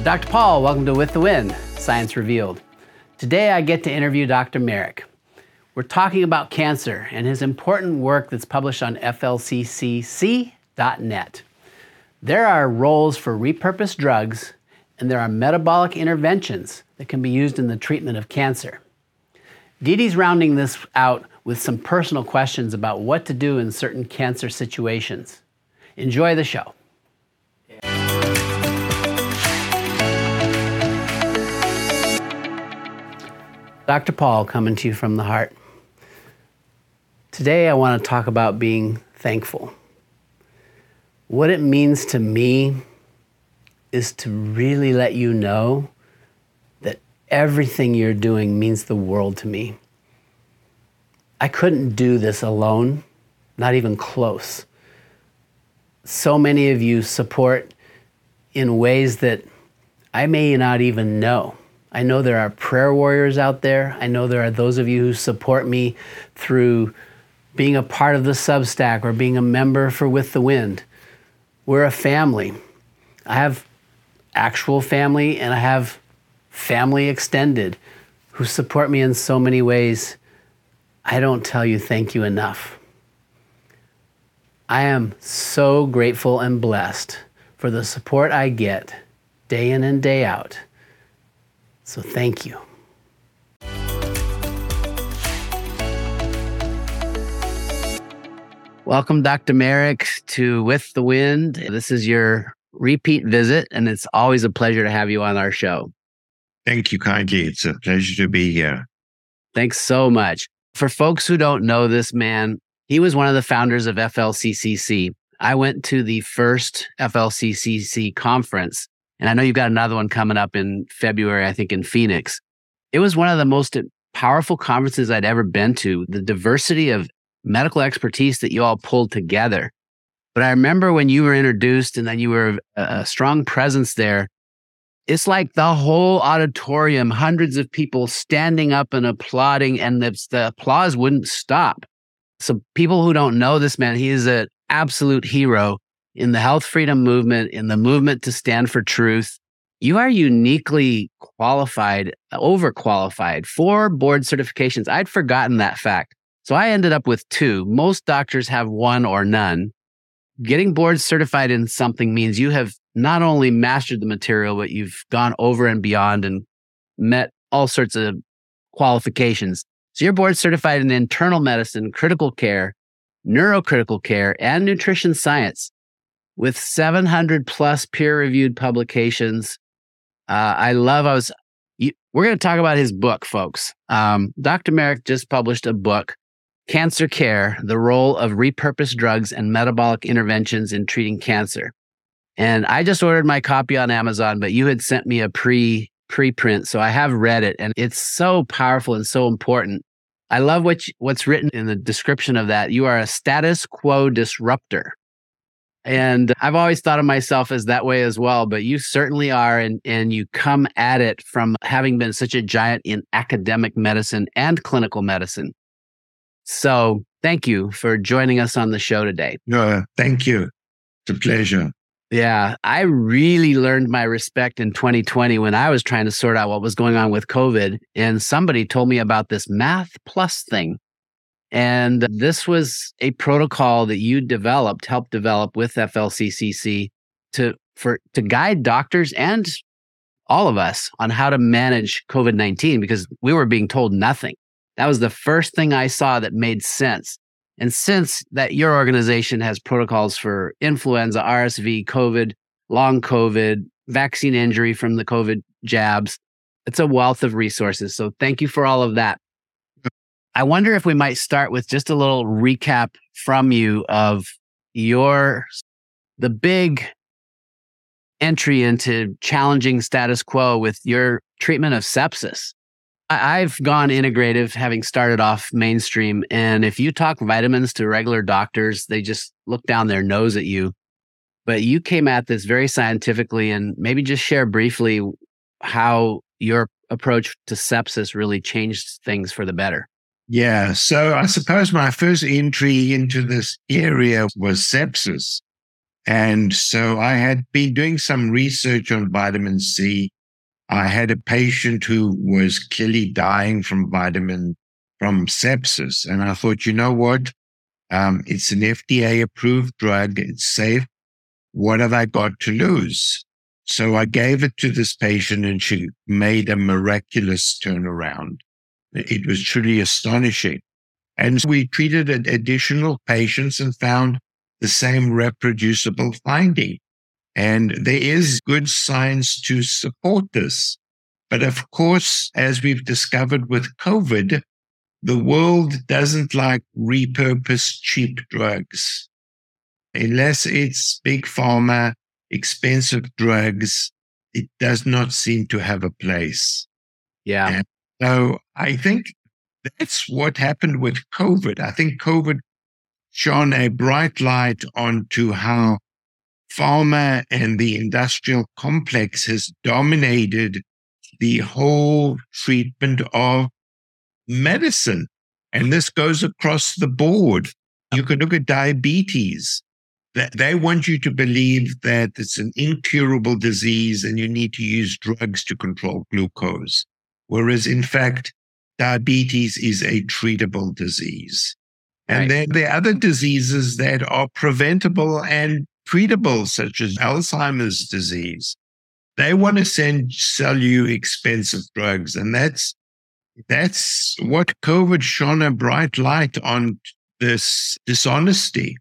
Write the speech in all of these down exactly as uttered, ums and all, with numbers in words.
Doctor Paul, welcome to With the Wind, Science Revealed. Today I get to interview Doctor Marik. We're talking about cancer and his important work that's published on F L C C C dot net. There are roles for repurposed drugs and there are metabolic interventions that can be used in the treatment of cancer. Dee Dee's rounding this out with some personal questions about what to do in certain cancer situations. Enjoy the show. Doctor Paul, coming to you from the heart. Today I want to talk about being thankful. What it means to me is to really let you know that everything you're doing means the world to me. I couldn't do this alone, not even close. So many of you support in ways that I may not even know. I know there are prayer warriors out there. I know there are those of you who support me through being a part of the Substack or being a member for With the Wind. We're a family. I have actual family and I have family extended who support me in so many ways. I don't tell you thank you enough. I am so grateful and blessed for the support I get day in and day out. So thank you. Welcome, Doctor Marik, to With the Wind. This is your repeat visit, and it's always a pleasure to have you on our show. Thank you kindly. It's a pleasure to be here. Thanks so much. For folks who don't know this man, he was one of the founders of F L C C C. I went to the first F L C C C conference, and I know you've got another one coming up in February, I think in Phoenix. It was one of the most powerful conferences I'd ever been to, the diversity of medical expertise that you all pulled together. But I remember when you were introduced and then you were a strong presence there, it's like the whole auditorium, hundreds of people standing up and applauding, and the, the applause wouldn't stop. So people who don't know this man, he is an absolute hero in the health freedom movement, in the movement to stand for truth. You are uniquely qualified, overqualified for board certifications. I'd forgotten that fact. So I ended up with two. Most doctors have one or none. Getting board certified in something means you have not only mastered the material, but you've gone over and beyond and met all sorts of qualifications. So you're board certified in internal medicine, critical care, neurocritical care, and nutrition science with seven hundred plus peer-reviewed publications. Uh, I love, I was, you, we're going to talk about his book, folks. Um, Doctor Marik just published a book, Cancer Care, The Role of Repurposed Drugs and Metabolic Interventions in Treating Cancer. And I just ordered my copy on Amazon, but you had sent me a pre, pre-print, so I have read it, and it's so powerful and so important. I love what you, what's written in the description of that. You are a status quo disruptor. And I've always thought of myself as that way as well, but you certainly are, and, and you come at it from having been such a giant in academic medicine and clinical medicine. So thank you for joining us on the show today. No, thank you. It's a pleasure. Yeah, I really learned my respect in twenty twenty when I was trying to sort out what was going on with COVID, and somebody told me about this Math Plus thing. And this was a protocol that you developed, helped develop with F L C C C to for to guide doctors and all of us on how to manage COVID nineteen, because we were being told nothing. That was the first thing I saw that made sense. And since that, your organization has protocols for influenza, R S V, COVID, long COVID, vaccine injury from the COVID jabs. It's a wealth of resources. So thank you for all of that. I wonder if we might start with just a little recap from you of your, the big entry into challenging status quo with your treatment of sepsis. I've gone integrative, having started off mainstream. And if you talk vitamins to regular doctors, they just look down their nose at you. But you came at this very scientifically, and maybe just share briefly how your approach to sepsis really changed things for the better. Yeah. So I suppose my first entry into this area was sepsis. And so I had been doing some research on vitamin C. I had a patient who was clearly dying from vitamin, from sepsis. And I thought, you know what? Um, it's an F D A approved drug. It's safe. What have I got to lose? So I gave it to this patient and she made a miraculous turnaround. It was truly astonishing. And we treated additional patients and found the same reproducible finding. And there is good science to support this. But of course, as we've discovered with COVID, the world doesn't like repurposed cheap drugs. Unless it's big pharma, expensive drugs, it does not seem to have a place. Yeah. And so I think that's what happened with COVID. I think COVID shone a bright light onto how pharma and the industrial complex has dominated the whole treatment of medicine. And this goes across the board. You could look at diabetes. They want you to believe that it's an incurable disease and you need to use drugs to control glucose. Whereas in fact, diabetes is a treatable disease. And Right. then there are other diseases that are preventable and treatable, such as Alzheimer's disease. They want to send, sell you expensive drugs. And that's, that's what COVID shone a bright light on, this dishonesty.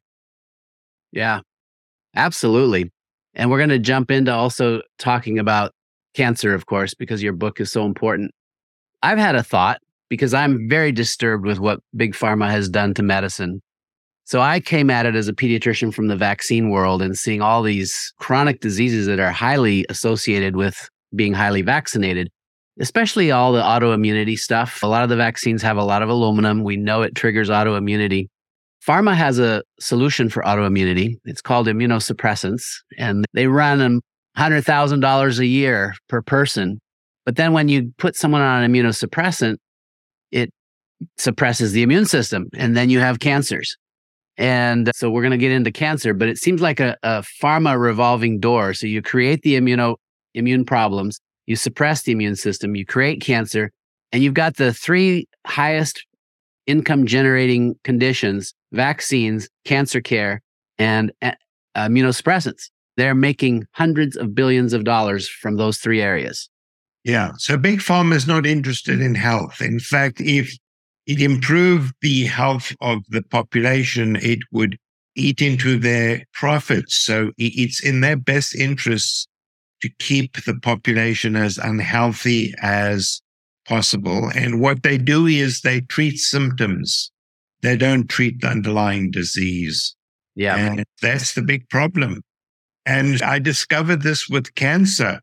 Yeah, absolutely. And we're going to jump into also talking about cancer, of course, because your book is so important. I've had a thought because I'm very disturbed with what Big Pharma has done to medicine. So I came at it as a pediatrician from the vaccine world and seeing all these chronic diseases that are highly associated with being highly vaccinated, especially all the autoimmunity stuff. A lot of the vaccines have a lot of aluminum. We know it triggers autoimmunity. Pharma has a solution for autoimmunity. It's called immunosuppressants, and they run one hundred thousand dollars a year per person. But then when you put someone on an immunosuppressant, it suppresses the immune system, and then you have cancers. And so we're going to get into cancer, but it seems like a, a pharma revolving door. So you create the immuno, immune problems, you suppress the immune system, you create cancer, and you've got the three highest income generating conditions: vaccines, cancer care, and uh, immunosuppressants. They're making hundreds of billions of dollars from those three areas. Yeah. So Big Pharma is not interested in health. In fact, if it improved the health of the population, it would eat into their profits. So it's in their best interests to keep the population as unhealthy as possible. And what they do is they treat symptoms. They don't treat the underlying disease. Yeah. And that's the big problem. And I discovered this with cancer,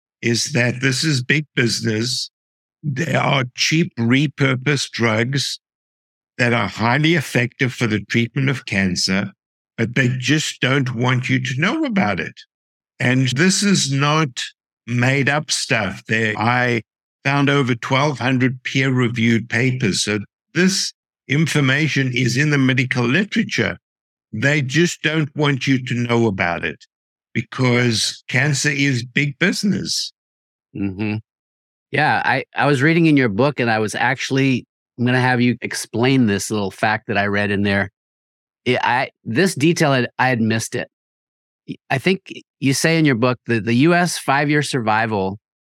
is that this is big business. There are cheap repurposed drugs that are highly effective for the treatment of cancer, but they just don't want you to know about it. And this is not made up stuff. There, I found over twelve hundred peer-reviewed papers. So this information is in the medical literature. They just don't want you to know about it because cancer is big business. Mm-hmm. Yeah, I, I was reading in your book, and I was actually, I'm going to have you explain this little fact that I read in there. It, I This detail, I, I had missed it. I think you say in your book that the U S five-year survival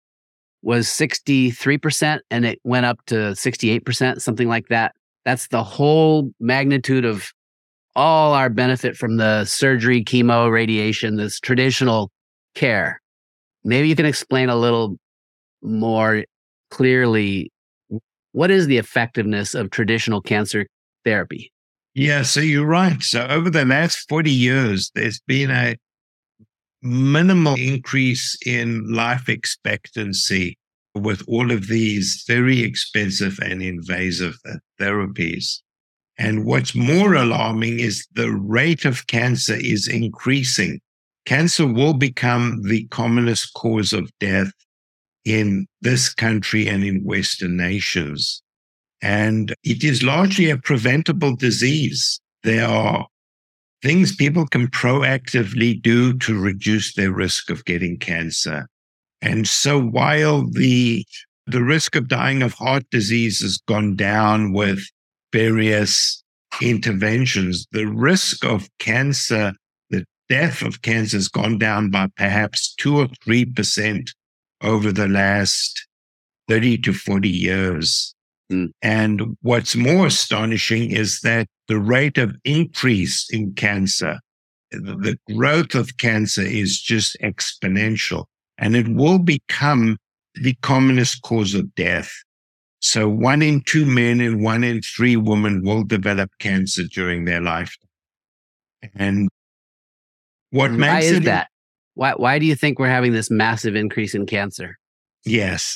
was sixty-three percent, and it went up to sixty-eight percent, something like that. That's the whole magnitude of all our benefit from the surgery, chemo, radiation, this traditional care. Maybe you can explain a little more clearly, what is the effectiveness of traditional cancer therapy? Yeah, so you're right. So over the last forty years, there's been a minimal increase in life expectancy with all of these very expensive and invasive therapies. And what's more alarming is the rate of cancer is increasing. Cancer will become the commonest cause of death in this country and in Western nations. And it is largely a preventable disease. There are things people can proactively do to reduce their risk of getting cancer. And so while the the risk of dying of heart disease has gone down with various interventions, the risk of cancer, the death of cancer has gone down by perhaps two or three percent over the last thirty to forty years. Mm. And what's more astonishing is that the rate of increase in cancer, the growth of cancer is just exponential, and it will become the commonest cause of death. So one in two men and one in three women will develop cancer during their lifetime. And what Why makes is it that? Why, why do you think we're having this massive increase in cancer? Yes.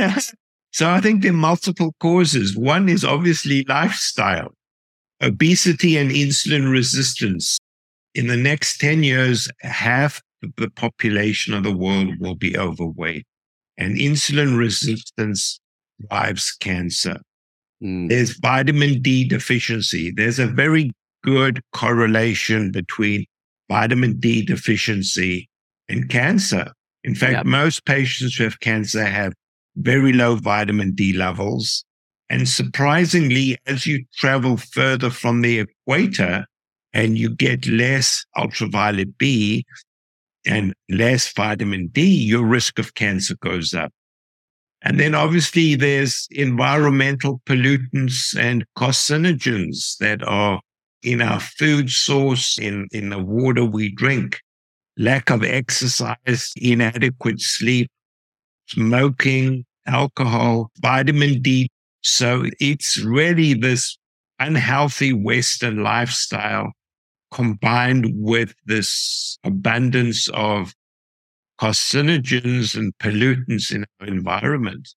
So I think there are multiple causes. One is obviously lifestyle, obesity and insulin resistance. In the next ten years, half the population of the world will be overweight, and insulin resistance drives cancer. Mm. There's vitamin D deficiency. There's a very good correlation between vitamin D deficiency and cancer. In fact, yep. most patients who have cancer have very low vitamin D levels. And surprisingly, as you travel further from the equator and you get less ultraviolet B and less vitamin D, your risk of cancer goes up. And then obviously there's environmental pollutants and carcinogens that are in our food source, in, in the water we drink. Lack of exercise, inadequate sleep, smoking, alcohol, vitamin D. So it's really this unhealthy Western lifestyle combined with this abundance of carcinogens and pollutants in our environment.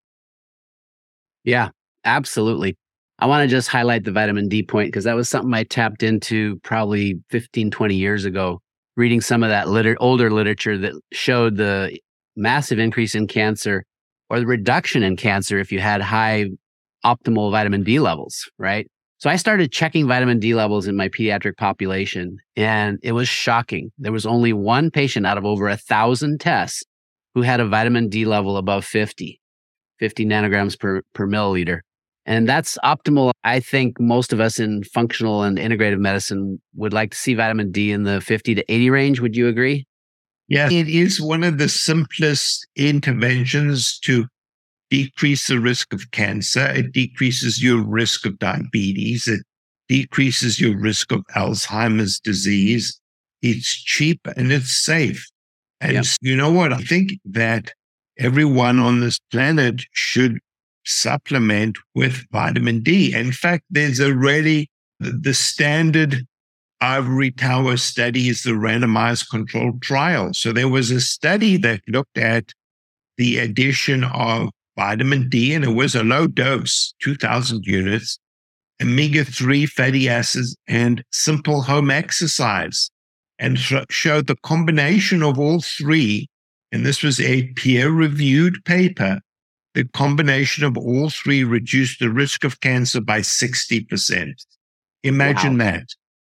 Yeah, absolutely. I want to just highlight the vitamin D point because that was something I tapped into probably fifteen, twenty years ago, reading some of that liter- older literature that showed the massive increase in cancer or the reduction in cancer if you had high optimal vitamin D levels, right? So I started checking vitamin D levels in my pediatric population, and it was shocking. There was only one patient out of over a thousand tests who had a vitamin D level above fifty, fifty nanograms per, per milliliter. And that's optimal. I think most of us in functional and integrative medicine would like to see vitamin D in the fifty to eighty range. Would you agree? Yeah, it is one of the simplest interventions to decrease the risk of cancer. It decreases your risk of diabetes. It decreases your risk of Alzheimer's disease. It's cheap and it's safe. And yep. you know what? I think that everyone on this planet should supplement with vitamin D. In fact, there's already the, the standard ivory tower study is the randomized controlled trial. So there was a study that looked at the addition of vitamin D, and it was a low dose, two thousand units, omega three fatty acids, and simple home exercise, and sh- showed the combination of all three. And this was a peer-reviewed paper. The combination of all three reduced the risk of cancer by sixty percent. Imagine wow. that.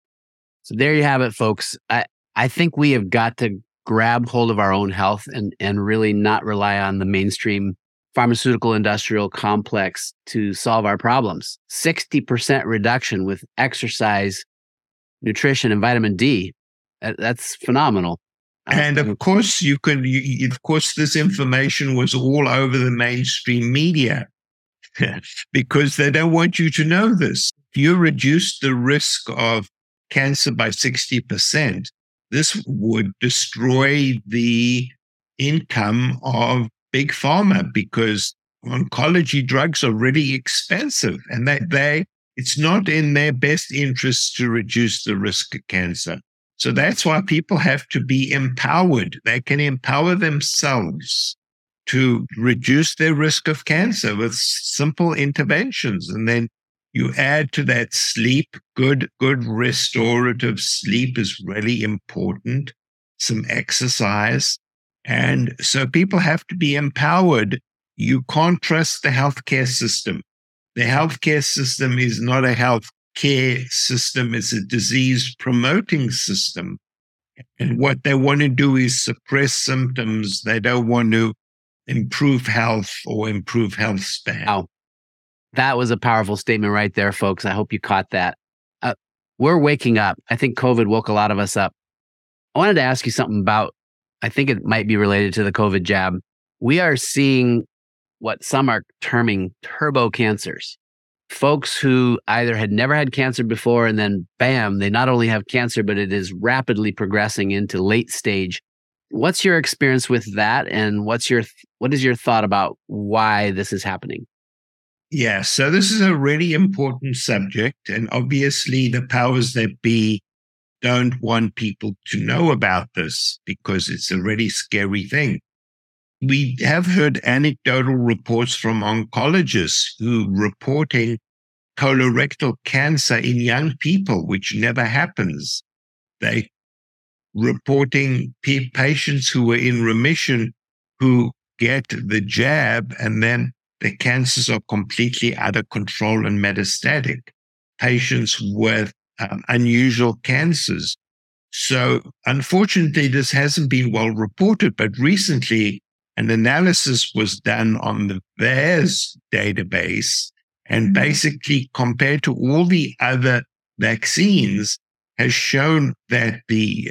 So there you have it, folks. I, I think we have got to grab hold of our own health and, and really not rely on the mainstream pharmaceutical industrial complex to solve our problems. sixty percent reduction with exercise, nutrition, and vitamin D. That, that's phenomenal. And of course, you can, you, of course, this information was all over the mainstream media because they don't want you to know this. If you reduce the risk of cancer by sixty percent, this would destroy the income of big pharma because oncology drugs are really expensive and they, they it's not in their best interest to reduce the risk of cancer. So that's why people have to be empowered. They can empower themselves to reduce their risk of cancer with simple interventions. And then you add to that sleep. Good, good restorative sleep is really important. Some exercise. And so people have to be empowered. You can't trust the healthcare system. The healthcare system is not a health care system is a disease promoting system. And what they want to do is suppress symptoms. They don't want to improve health or improve health span. Wow. That was a powerful statement right there, folks. I hope you caught that. Uh, we're waking up. I think COVID woke a lot of us up. I wanted to ask you something about, I think it might be related to the COVID jab. We are seeing what some are terming turbo cancers. Folks who either had never had cancer before and then bam, they not only have cancer, but it is rapidly progressing into late stage. What's your experience with that? And what's your, what is your thought about why this is happening? Yeah, so this is a really important subject. And obviously the powers that be don't want people to know about this because it's a really scary thing. We have heard anecdotal reports from oncologists who reporting colorectal cancer in young people, which never happens. They reporting p- patients who were in remission who get the jab and then the cancers are completely out of control and metastatic. Patients with um, unusual cancers. So unfortunately, this hasn't been well reported, but recently an analysis was done on the V A E R S database and basically compared to all the other vaccines has shown that the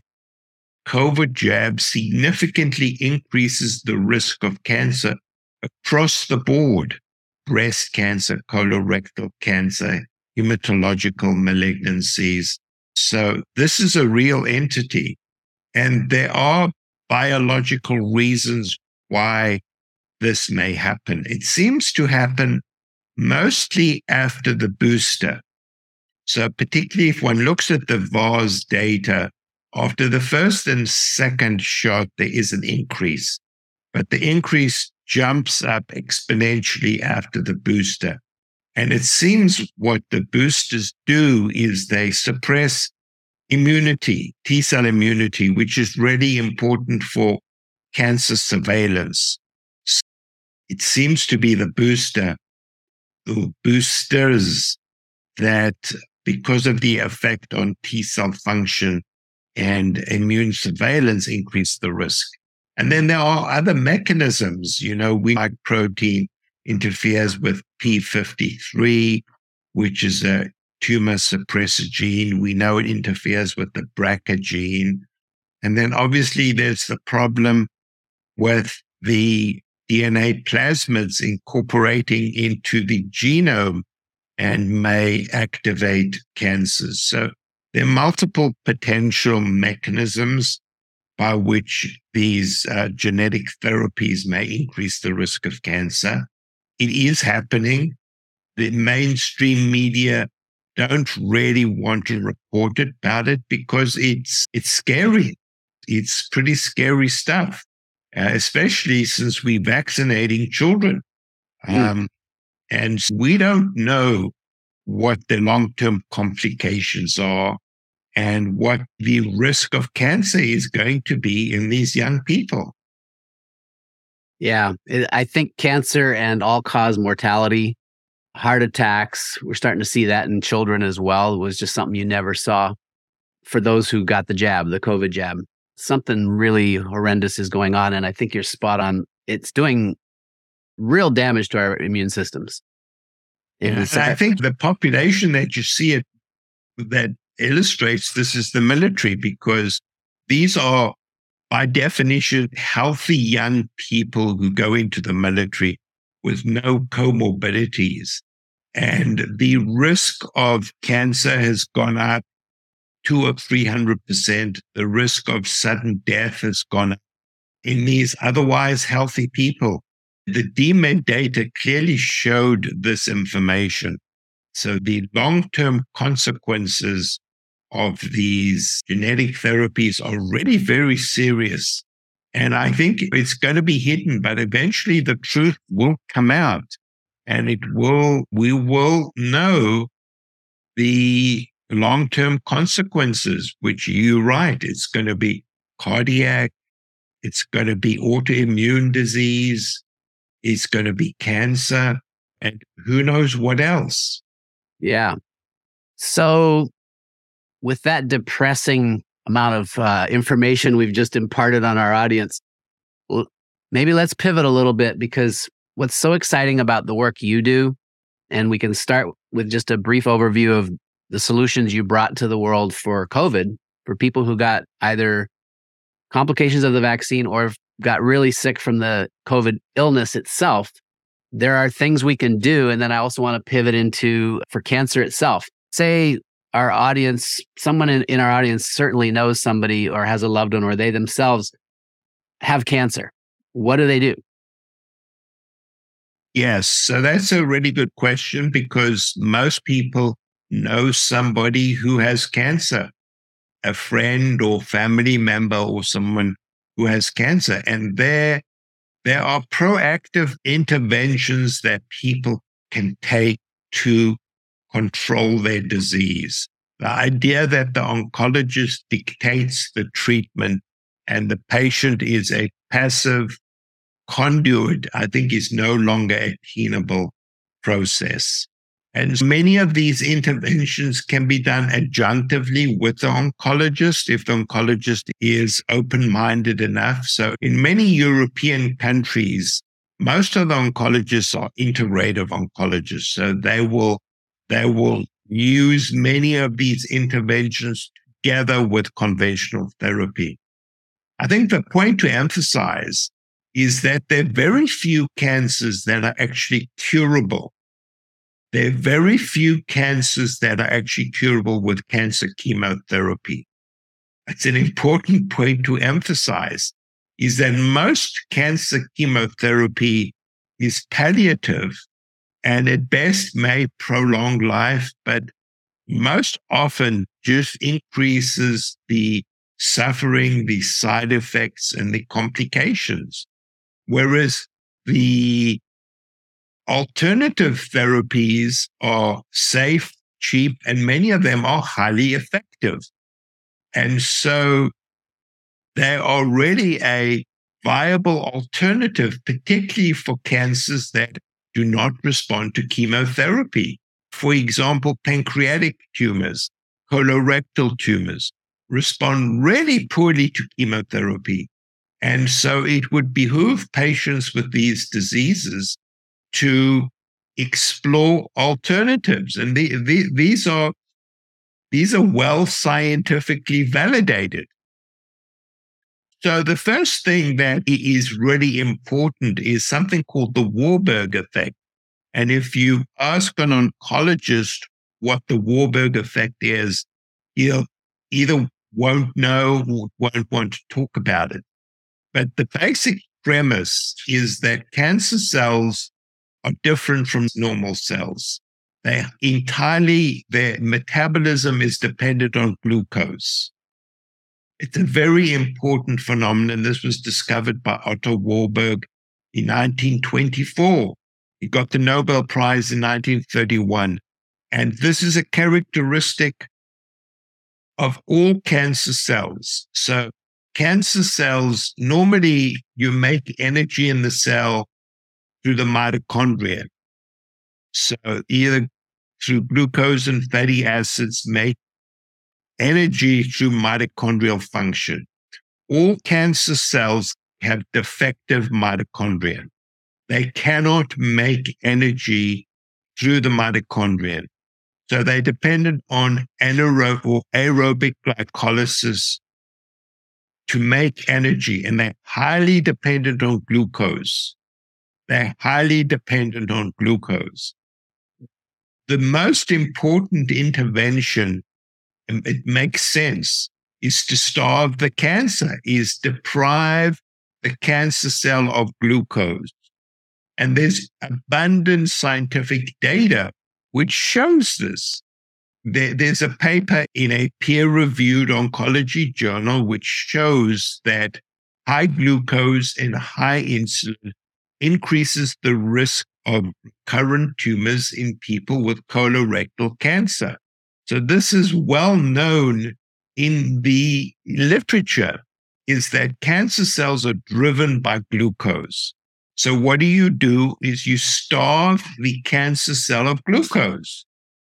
COVID jab significantly increases the risk of cancer across the board: breast cancer, colorectal cancer, hematological malignancies. So this is a real entity. And there are biological reasons why this may happen. It seems to happen mostly after the booster. So particularly if one looks at the V A E R S data, after the first and second shot, there is an increase. But the increase jumps up exponentially after the booster. And it seems what the boosters do is they suppress immunity, T-cell immunity, which is really important for cancer surveillance. It seems to be the booster, the boosters that, because of the effect on T-cell function and immune surveillance, increase the risk. And then there are other mechanisms. You know, we like protein interferes with P fifty-three, which is a tumor suppressor gene. We know it interferes with the B R C A gene. And then obviously there's the problem with the D N A plasmids incorporating into the genome and may activate cancers. So there are multiple potential mechanisms by which these uh, genetic therapies may increase the risk of cancer. It is happening. The mainstream media don't really want to report about it because it's it's scary. It's pretty scary stuff, uh, especially since we're vaccinating children. Mm. Um, and we don't know what the long-term complications are and what the risk of cancer is going to be in these young people. Yeah, it, I think cancer and all-cause mortality, heart attacks, we're starting to see that in children as well. It was just something you never saw for those who got the jab, the COVID jab. Something really horrendous is going on, and I think you're spot on. It's doing real damage to our immune systems. Yeah, and I think the population that you see it that illustrates this is the military, because these are, by definition, healthy young people who go into the military with no comorbidities. And the risk of cancer has gone up two or three hundred percent. The risk of sudden death has gone up in these otherwise healthy people. The D M E D data clearly showed this information. So the long-term consequences of these genetic therapies are really very serious. And I think it's going to be hidden, but eventually the truth will come out and it will, we will know the long-term consequences, which you're right. It's going to be cardiac. It's going to be autoimmune disease. It's going to be cancer, and who knows what else. Yeah. So, with that depressing amount of uh, information we've just imparted on our audience, l- maybe let's pivot a little bit, because what's so exciting about the work you do, and we can start with just a brief overview of the solutions you brought to the world for COVID, for people who got either complications of the vaccine or got really sick from the COVID illness itself. There are things we can do. And then I also want to pivot into for cancer itself. Say our audience, someone in, in our audience certainly knows somebody or has a loved one, or they themselves have cancer. What do they do? Yes, so that's a really good question, because most people know somebody who has cancer, a friend or family member or someone who has cancer. And there, there are proactive interventions that people can take to control their disease. The idea that the oncologist dictates the treatment and the patient is a passive conduit, I think, is no longer a tenable process. And many of these interventions can be done adjunctively with the oncologist if the oncologist is open-minded enough. So in many European countries, most of the oncologists are integrative oncologists. So they will, they will use many of these interventions together with conventional therapy. I think the point to emphasize is that there are very few cancers that are actually curable. There are very few cancers that are actually curable with cancer chemotherapy. It's an important point to emphasize, is that most cancer chemotherapy is palliative and at best may prolong life, but most often just increases the suffering, the side effects, and the complications. Whereas the alternative therapies are safe, cheap, and many of them are highly effective. And so they are really a viable alternative, particularly for cancers that do not respond to chemotherapy. For example, pancreatic tumors, colorectal tumors respond really poorly to chemotherapy. And so it would behoove patients with these diseases to explore alternatives. And the, the, these are, these are well scientifically validated. So the first thing that is really important is something called the Warburg effect. And if you ask an oncologist what the Warburg effect is, he'll either won't know or won't want to talk about it. But the basic premise is that cancer cells are different from normal cells. They entirely, their metabolism is dependent on glucose. It's a very important phenomenon. This was discovered by Otto Warburg in nineteen twenty-four. He got the Nobel Prize in nineteen thirty-one. And this is a characteristic of all cancer cells. So cancer cells, normally you make energy in the cell through the mitochondria. So either through glucose and fatty acids, make energy through mitochondrial function. All cancer cells have defective mitochondria. They cannot make energy through the mitochondria. So they're dependent on anaerobic or aerobic glycolysis to make energy, and they're highly dependent on glucose. They're highly dependent on glucose. The most important intervention, and it makes sense, is to starve the cancer, is deprive the cancer cell of glucose. And there's abundant scientific data which shows this. There, there's a paper in a peer-reviewed oncology journal which shows that high glucose and high insulin increases the risk of recurrent tumors in people with colorectal cancer. So this is well known in the literature, is that cancer cells are driven by glucose. So what do you do is you starve the cancer cell of glucose.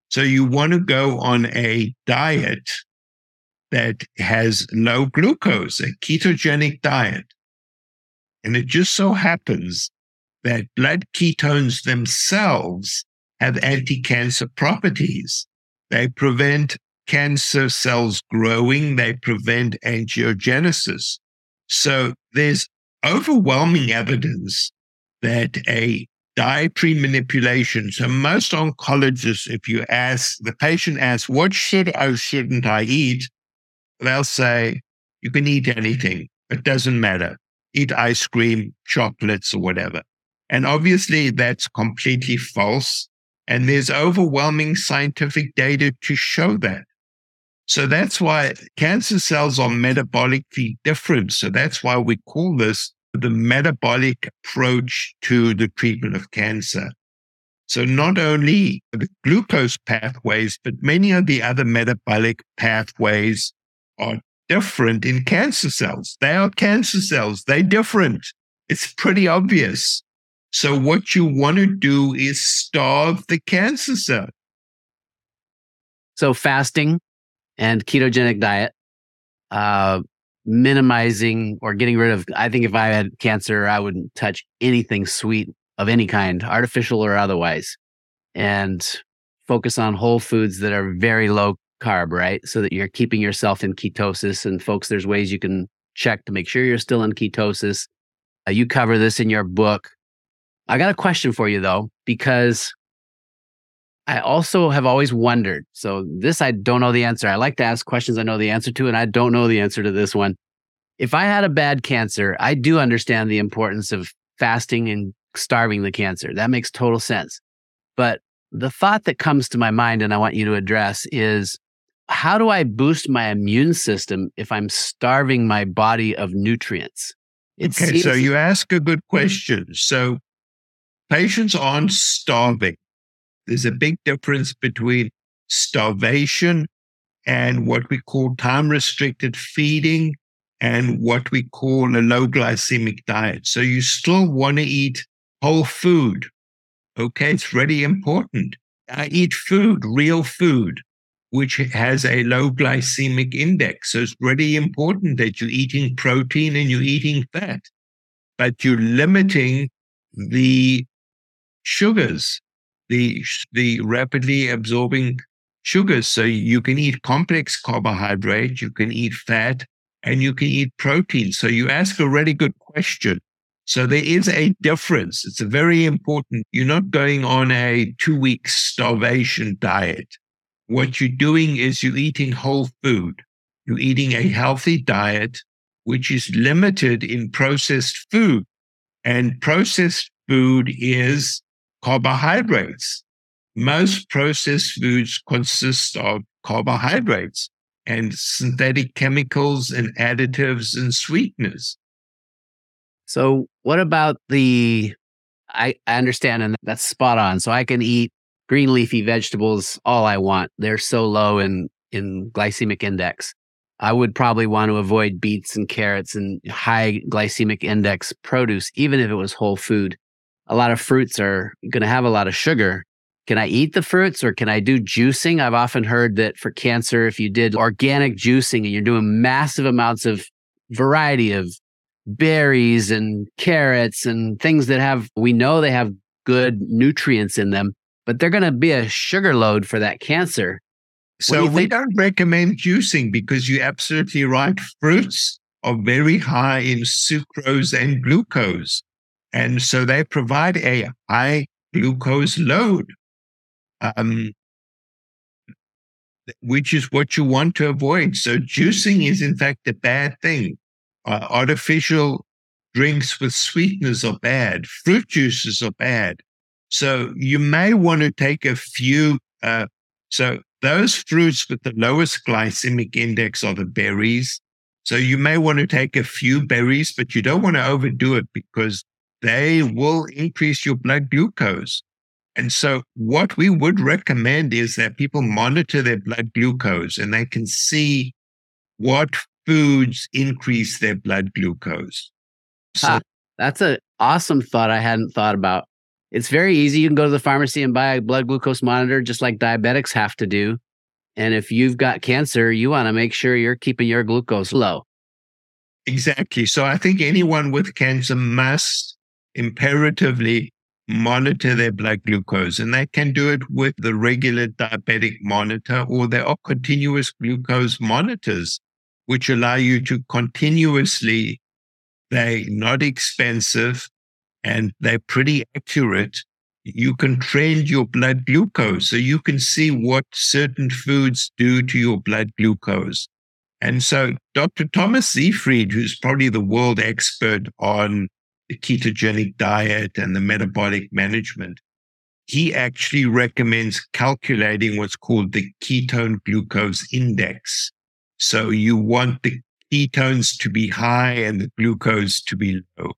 So you want to go on a diet that has low glucose, a ketogenic diet. And it just so happens that blood ketones themselves have anti-cancer properties. They prevent cancer cells growing. They prevent angiogenesis. So there's overwhelming evidence that a dietary manipulation, so most oncologists, if you ask, the patient asks, what should or shouldn't I eat? They'll say, you can eat anything. It doesn't matter. Eat ice cream, chocolates, or whatever. And obviously that's completely false. And there's overwhelming scientific data to show that. So that's why cancer cells are metabolically different. So that's why we call this the metabolic approach to the treatment of cancer. So not only the glucose pathways, but many of the other metabolic pathways are different in cancer cells. They are cancer cells. They're different. It's pretty obvious. So what you want to do is starve the cancer cell. So fasting and ketogenic diet, uh, minimizing or getting rid of, I think if I had cancer, I wouldn't touch anything sweet of any kind, artificial or otherwise, and focus on whole foods that are very low carb, right? So that you're keeping yourself in ketosis. And folks, there's ways you can check to make sure you're still in ketosis. Uh, you cover this in your book. I got a question for you though, because I also have always wondered. So this, I don't know the answer. I like to ask questions I know the answer to, and I don't know the answer to this one. If I had a bad cancer, I do understand the importance of fasting and starving the cancer. That makes total sense. But the thought that comes to my mind, and I want you to address, is how do I boost my immune system if I'm starving my body of nutrients? It okay, seems- so you ask a good question. So patients aren't starving. There's a big difference between starvation and what we call time-restricted feeding and what we call a low glycemic diet. So you still want to eat whole food. Okay, it's really important. I eat food, real food, which has a low glycemic index. So it's really important that you're eating protein and you're eating fat, but you're limiting the sugars, the, the rapidly absorbing sugars. So you can eat complex carbohydrate, you can eat fat, and you can eat protein. So you ask a really good question. So there is a difference. It's a very important. You're not going on a two-week starvation diet. What you're doing is you're eating whole food. You're eating a healthy diet, which is limited in processed food. And processed food is carbohydrates. Most processed foods consist of carbohydrates and synthetic chemicals and additives and sweeteners. So what about the, I, I understand, and that's spot on. So I can eat green leafy vegetables all I want. They're so low in, in glycemic index. I would probably want to avoid beets and carrots and high glycemic index produce, even if it was whole food. A lot of fruits are going to have a lot of sugar. Can I eat the fruits or can I do juicing? I've often heard that for cancer, if you did organic juicing and you're doing massive amounts of variety of berries and carrots and things that have, we know they have good nutrients in them, but they're going to be a sugar load for that cancer. So do we don't recommend juicing because you're absolutely right. Fruits are very high in sucrose and glucose. And so they provide a high glucose load, um, which is what you want to avoid. So juicing is in fact a bad thing. Uh, artificial drinks with sweeteners are bad. Fruit juices are bad. So you may want to take a few. Uh, so those fruits with the lowest glycemic index are the berries. So you may want to take a few berries, but you don't want to overdo it because they will increase your blood glucose. And so what we would recommend is that people monitor their blood glucose and they can see what foods increase their blood glucose. So ah, that's an awesome thought I hadn't thought about. It's very easy. You can go to the pharmacy and buy a blood glucose monitor, just like diabetics have to do. And if you've got cancer, you want to make sure you're keeping your glucose low. Exactly. So I think anyone with cancer must imperatively monitor their blood glucose, and they can do it with the regular diabetic monitor, or there are continuous glucose monitors, which allow you to continuously, they're not expensive and they're pretty accurate. You can trend your blood glucose, so you can see what certain foods do to your blood glucose. And so Doctor Thomas Seyfried, who's probably the world expert on the ketogenic diet and the metabolic management, he actually recommends calculating what's called the ketone glucose index. So you want the ketones to be high and the glucose to be low.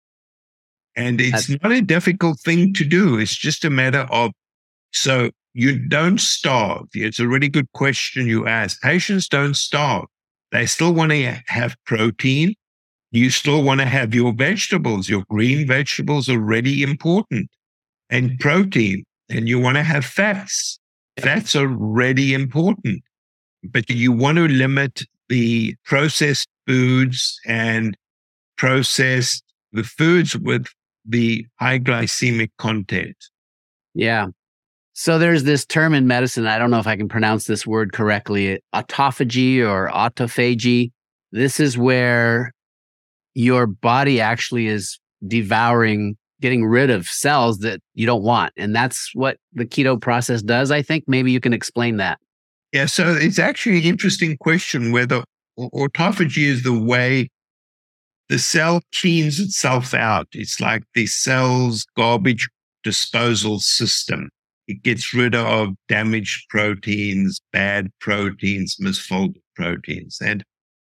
And it's That's- not a difficult thing to do. It's just a matter of, so you don't starve. It's a really good question you ask. Patients don't starve. They still want to have protein. You still want to have your vegetables. Your green vegetables are really important, and protein. And you want to have fats. Fats are really important. But you want to limit the processed foods and processed the foods with the high glycemic content. Yeah. So there's this term in medicine, I don't know if I can pronounce this word correctly, autophagy or autophagy. This is where your body actually is devouring, getting rid of cells that you don't want. And that's what the keto process does, I think. Maybe you can explain that. Yeah, so it's actually an interesting question whether autophagy is the way the cell cleans itself out. It's like the cell's garbage disposal system. It gets rid of damaged proteins, bad proteins, misfolded proteins. And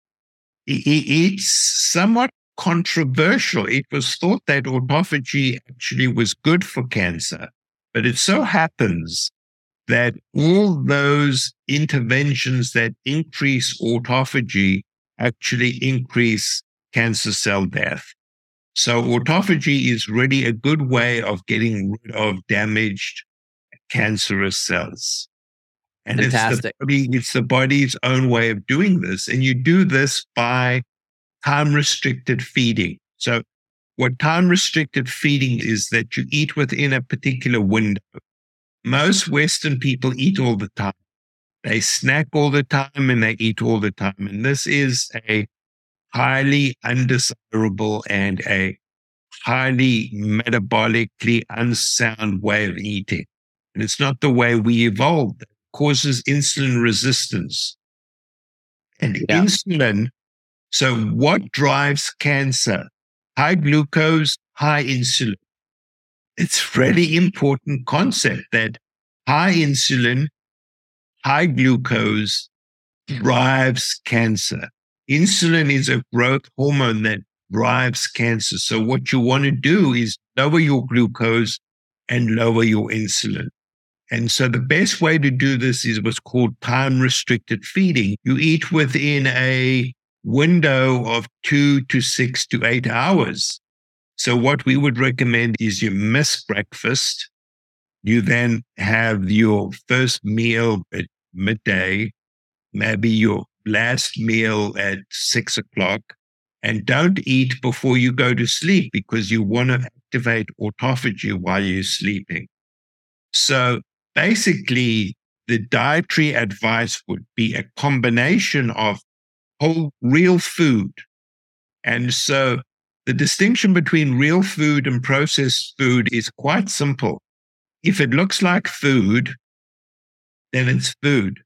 it's somewhat controversial. It was thought that autophagy actually was good for cancer, but it so happens that all those interventions that increase autophagy actually increase cancer cell death. So autophagy is really a good way of getting rid of damaged cancerous cells. And it's the, body, it's the body's own way of doing this. And you do this by time-restricted feeding. So what time-restricted feeding is that you eat within a particular window. Most Western people eat all the time. They snack all the time and they eat all the time. And this is a highly undesirable and a highly metabolically unsound way of eating. And it's not the way we evolved. It causes insulin resistance. And yeah. insulin, so what drives cancer? High glucose, high insulin. It's a really important concept that high insulin, high glucose drives cancer. Insulin is a growth hormone that drives cancer. So what you want to do is lower your glucose and lower your insulin. And so the best way to do this is what's called time-restricted feeding. You eat within a window of two to six to eight hours. So what we would recommend is you miss breakfast. You then have your first meal at midday, maybe your last meal at six o'clock, and don't eat before you go to sleep because you want to activate autophagy while you're sleeping. So basically, the dietary advice would be a combination of whole real food. And so the distinction between real food and processed food is quite simple. If it looks like food, then it's food.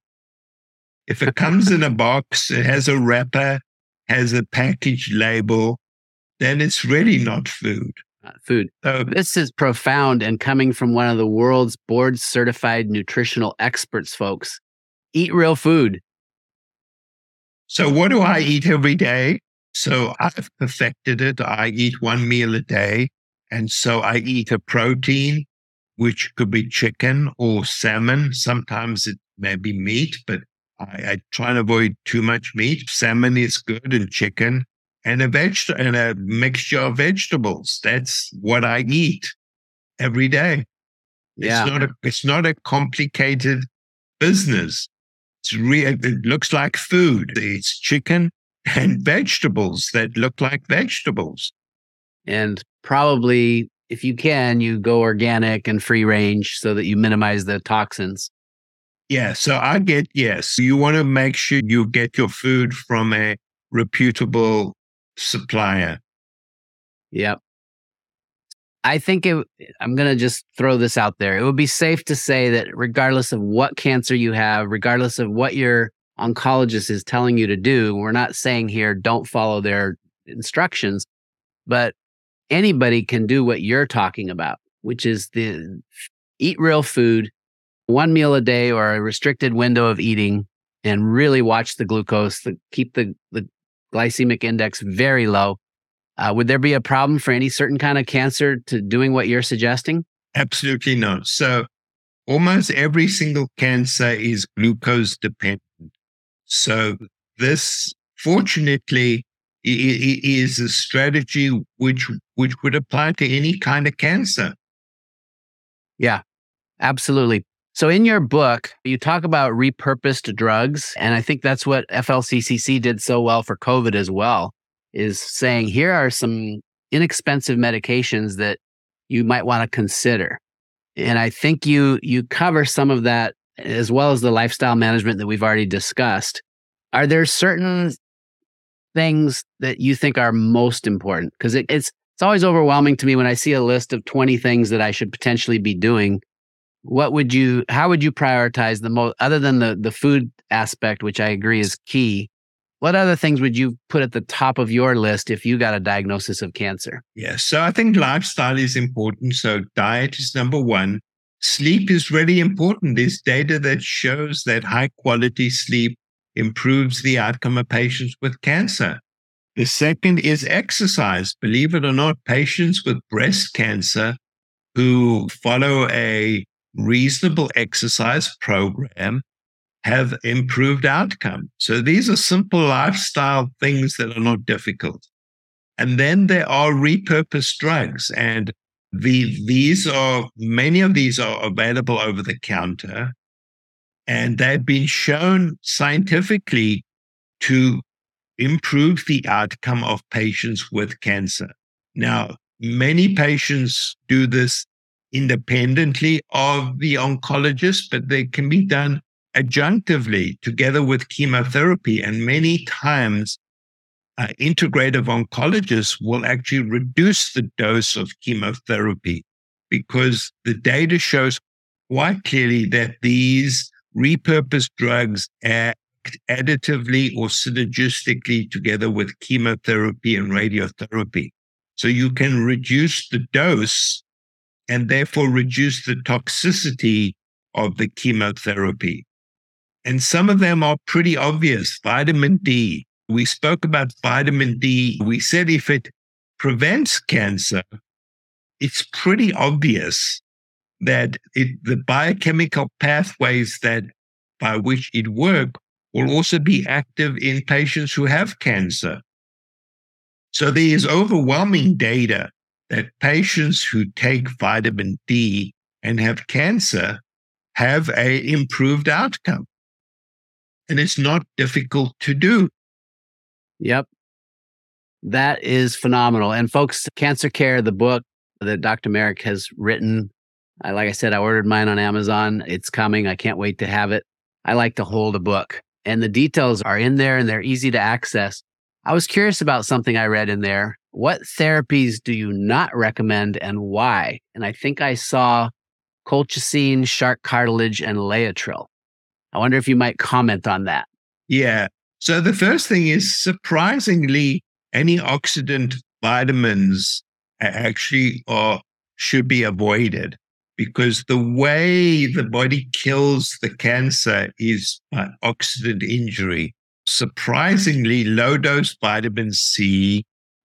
If it comes in a box, it has a wrapper, has a package label, then it's really not food. Not food. So this is profound, and coming from one of the world's board-certified nutritional experts, folks. Eat real food. So what do I eat every day? So I've perfected it. I eat one meal a day. And so I eat a protein, which could be chicken or salmon. Sometimes it may be meat, but I, I try and avoid too much meat. Salmon is good, and chicken, and a veg- and a mixture of vegetables. That's what I eat. every day. Yeah. It's not a, it's not a complicated business. It's re- it looks like food. It's chicken and vegetables that look like vegetables. And probably, if you can, you go organic and free range so that you minimize the toxins. Yeah. So I get, yes, you want to make sure you get your food from a reputable supplier. Yep. I think it, I'm going to just throw this out there. It would be safe to say that regardless of what cancer you have, regardless of what your oncologist is telling you to do, we're not saying here don't follow their instructions, but anybody can do what you're talking about, which is the eat real food, one meal a day or a restricted window of eating, and really watch the glucose, the, keep the, the glycemic index very low. Uh, would there be a problem for any certain kind of cancer to doing what you're suggesting? Absolutely not. So almost every single cancer is glucose dependent. So this, fortunately, i- i- is a strategy which which would apply to any kind of cancer. Yeah, absolutely. So in your book, you talk about repurposed drugs, and I think that's what F L C C C did so well for COVID as well, is saying here are some inexpensive medications that you might want to consider. And I think you you cover some of that as well as the lifestyle management that we've already discussed. Are there certain things that you think are most important? Because it, it's it's always overwhelming to me when I see a list of twenty things that I should potentially be doing. What would you, how would you prioritize the most, other than the, the food aspect, which I agree is key? What other things would you put at the top of your list if you got a diagnosis of cancer? Yeah. So I think lifestyle is important. So diet is number one. Sleep is really important. There's data that shows that high quality sleep improves the outcome of patients with cancer. The second is exercise. Believe it or not, patients with breast cancer who follow a reasonable exercise program have improved outcome. So these are simple lifestyle things that are not difficult. And then there are repurposed drugs, and the, these are, many of these are available over the counter, and they've been shown scientifically to improve the outcome of patients with cancer. Now, many patients do this independently of the oncologist, but they can be done adjunctively together with chemotherapy. And many times, uh, integrative oncologists will actually reduce the dose of chemotherapy because the data shows quite clearly that these repurposed drugs act additively or synergistically together with chemotherapy and radiotherapy. So you can reduce the dose and therefore reduce the toxicity of the chemotherapy. And some of them are pretty obvious. Vitamin D. We spoke about vitamin D. We said if it prevents cancer, it's pretty obvious that it, the biochemical pathways that by which it works will also be active in patients who have cancer. So there is overwhelming data that patients who take vitamin D and have cancer have an improved outcome. And it's not difficult to do. Yep. That is phenomenal. And folks, Cancer Care, the book that Doctor Marik has written, I, like I said, I ordered mine on Amazon. It's coming. I can't wait to have it. I like to hold a book, and the details are in there and they're easy to access. I was curious about something I read in there. What therapies do you not recommend and why? And I think I saw colchicine, shark cartilage, and Laetrile. I wonder if you might comment on that. Yeah. So the first thing is, surprisingly, antioxidant vitamins actually are should be avoided, because the way the body kills the cancer is by oxidant injury. Surprisingly, low-dose vitamin C,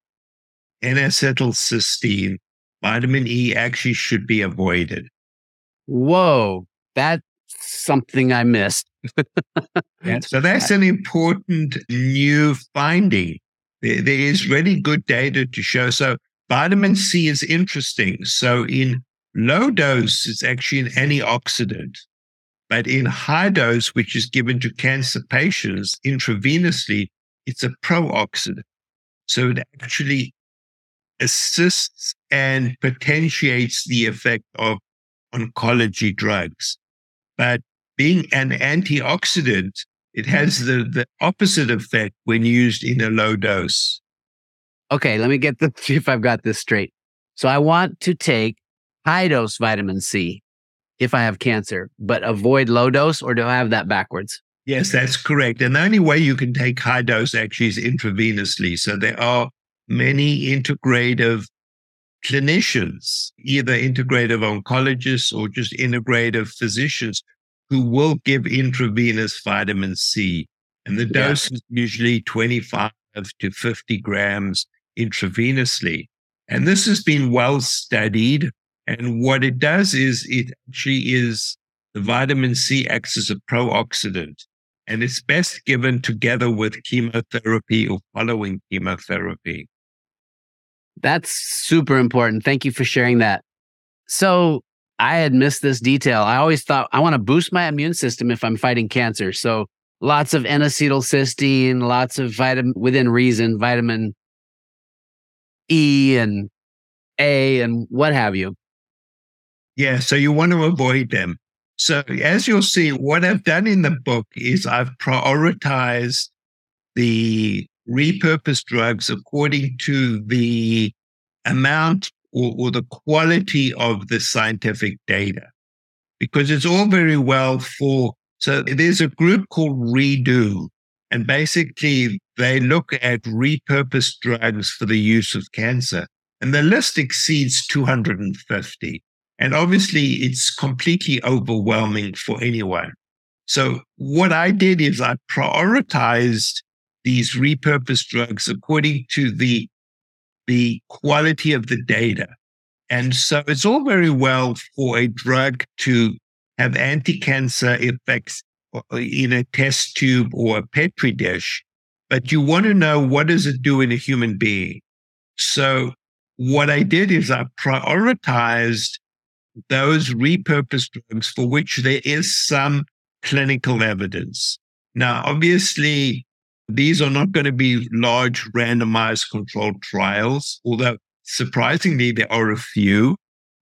N-acetylcysteine, vitamin E actually should be avoided. Whoa, that's something I missed. Yeah, so that's an important new finding. There, there is really good data to show. So vitamin C is interesting. So in low dose is actually an antioxidant, but in high dose, which is given to cancer patients intravenously, it's a pro-oxidant. So it actually assists and potentiates the effect of oncology drugs. But being an antioxidant, it has the, the opposite effect when used in a low dose. Okay, let me get the see if I've got this straight. So I want to take high dose vitamin C if I have cancer, but avoid low dose, or do I have that backwards? Yes, that's correct. And the only way you can take high dose actually is intravenously. So there are many integrative clinicians, either integrative oncologists or just integrative physicians, who will give intravenous vitamin C. And the dose yeah. is usually twenty-five to fifty grams intravenously. And this has been well studied. And what it does is it actually is the vitamin C acts as a pro-oxidant. And it's best given together with chemotherapy or following chemotherapy. That's super important. Thank you for sharing that. So I had missed this detail. I always thought I want to boost my immune system if I'm fighting cancer. So lots of N-acetylcysteine, lots of vitamin, within reason, vitamin E and A and what have you. Yeah, so you want to avoid them. So as you'll see, what I've done in the book is I've prioritized the repurposed drugs according to the amount or, or the quality of the scientific data. Because it's all very well for, so there's a group called REDO, and basically they look at repurposed drugs for the use of cancer. And the list exceeds two hundred fifty. And obviously it's completely overwhelming for anyone. So what I did is I prioritized these repurposed drugs according to the, the quality of the data. And so it's all very well for a drug to have anti-cancer effects in a test tube or a Petri dish, but you want to know, what does it do in a human being? So what I did is I prioritized those repurposed drugs for which there is some clinical evidence. Now, obviously, these are not going to be large randomized controlled trials, although surprisingly, there are a few,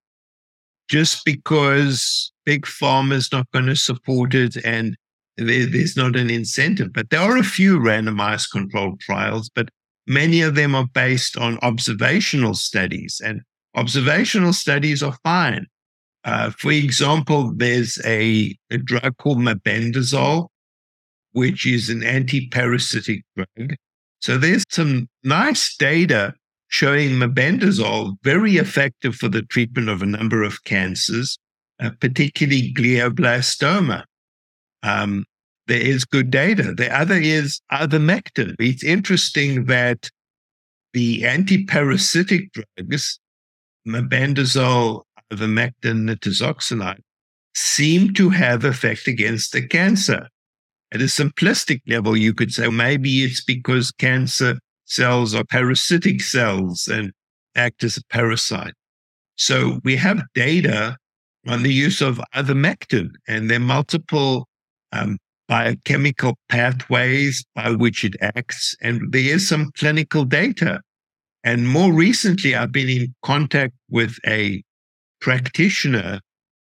just because big pharma is not going to support it and there, there's not an incentive. But there are a few randomized controlled trials, but many of them are based on observational studies, and observational studies are fine. Uh, for example, there's a, a drug called mebendazole, which is an anti-parasitic drug. So there's some nice data showing mebendazole very effective for the treatment of a number of cancers, uh, particularly glioblastoma. Um, there is good data. The other is ivermectin. It's interesting that the anti-parasitic drugs, mebendazole, ivermectin, nitazoxanide, seem to have effect against the cancer. At a simplistic level, you could say maybe it's because cancer cells are parasitic cells and act as a parasite. So we have data on the use of ivermectin, and there are multiple um, biochemical pathways by which it acts, and there is some clinical data. And more recently, I've been in contact with a practitioner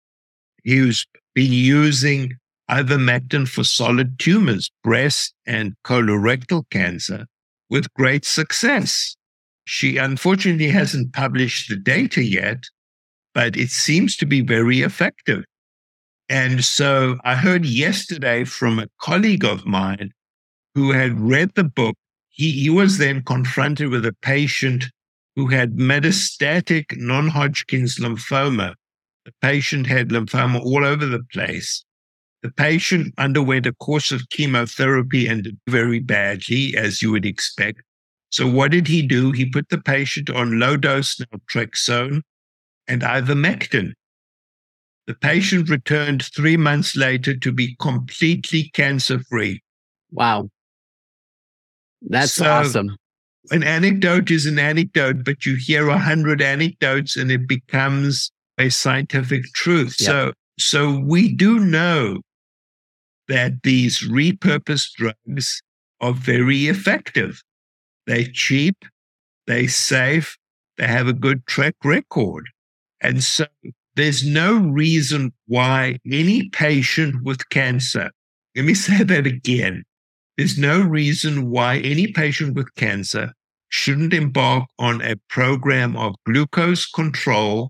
who's been using ivermectin for solid tumors, breast and colorectal cancer, with great success. She unfortunately hasn't published the data yet, but it seems to be very effective. And so I heard yesterday from a colleague of mine who had read the book. He, he was then confronted with a patient who had metastatic non-Hodgkin's lymphoma. The patient had lymphoma all over the place. The patient underwent a course of chemotherapy and did very badly, as you would expect. So what did he do? He put the patient on low-dose naltrexone and ivermectin. The patient returned three months later to be completely cancer-free. Wow. That's so, awesome. An anecdote is an anecdote, but you hear a hundred anecdotes and it becomes a scientific truth. Yep. So, so we do know that these repurposed drugs are very effective. They're cheap, they're safe, they have a good track record. And so there's no reason why any patient with cancer, let me say that again, there's no reason why any patient with cancer shouldn't embark on a program of glucose control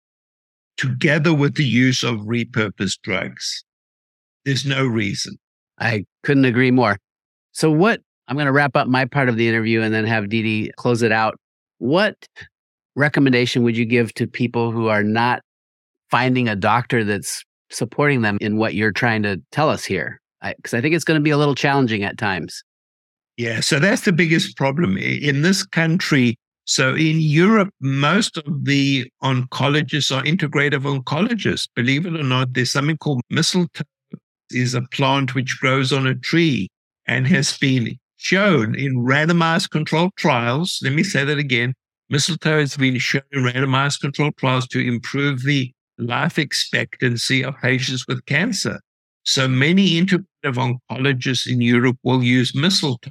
together with the use of repurposed drugs. There's no reason. I couldn't agree more. So what, I'm going to wrap up my part of the interview and then have Didi close it out. What recommendation would you give to people who are not finding a doctor that's supporting them in what you're trying to tell us here? Because I, I think it's going to be a little challenging at times. Yeah, so that's the biggest problem in this country. So in Europe, most of the oncologists are integrative oncologists. Believe it or not, there's something called mistletoe. Is a plant which grows on a tree and has been shown in randomized controlled trials. Let me say that again. Mistletoe has been shown in randomized controlled trials to improve the life expectancy of patients with cancer. So many integrative oncologists in Europe will use mistletoe.